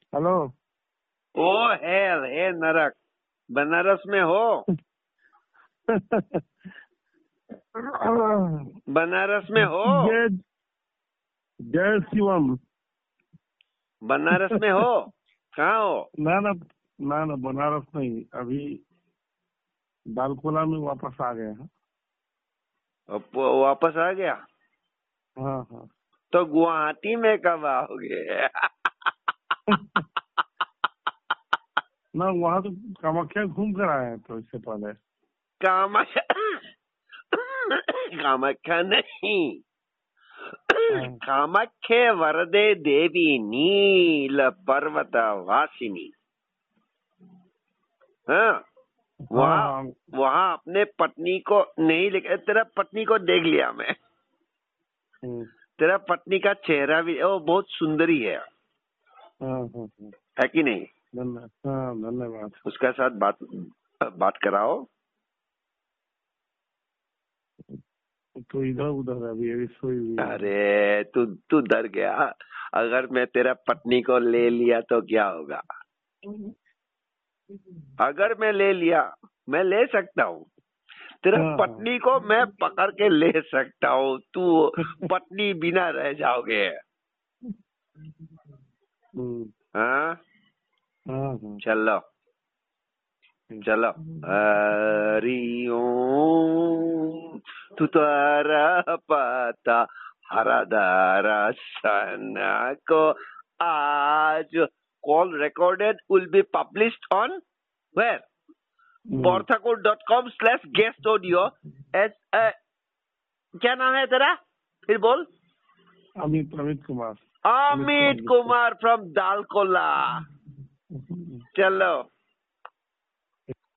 Hello. ओ हे नरक, बनारस में हो? बनारस में हो? जय जय शिवम। बनारस में हो? कहाँ हो? ना ना ना ना, बनारस नहीं, अभी दालकोला में वापस आ गए हैं। अब वापस आ गया? हाँ हाँ। तो गुवाहाटी में कब आओगे? ना, वहाँ तो कामाख्या घूम कर आए हैं तो इससे पहले। कामाख्या? कामाख्या नहीं, हाँ कामाख्या वरदे देवी नील पर्वत वासिनी। हाँ, हाँ वहाँ हाँ। वहाँ अपने पत्नी को नहीं लेकर, तेरा पत्नी को देख लिया मैं। हम्म, तेरा पत्नी का चेहरा भी वो बहुत सुंदरी है हाँ हाँ हाँ। है कि नहीं? धन्यवाद, हाँ धन्यवाद। उसका साथ बात कराओ। तो इधर उधर अभी अभी सोई हुई है। अरे तू डर गया। अगर मैं तेरा पत्नी को ले लिया तो क्या होगा? अगर मैं ले लिया, मैं ले सकता हूँ। तेरा हाँ हाँ। पत्नी को मैं पकड़ के ले सकता हूँ, तू पत्नी बिना रह जाओगे। हम्म, हाँ, हाँ हाँ। चलो चलो। हरि ओम। तू तारा पता हरदर्शन को आज call recorded will be published on where? Hmm, borthakur.com/guest audio एस। क्या नाम है तेरा? फिर बोल। अमित अमित कुमार। अमित कुमार फ्रॉम दालकोला। गुप्ता। चलो।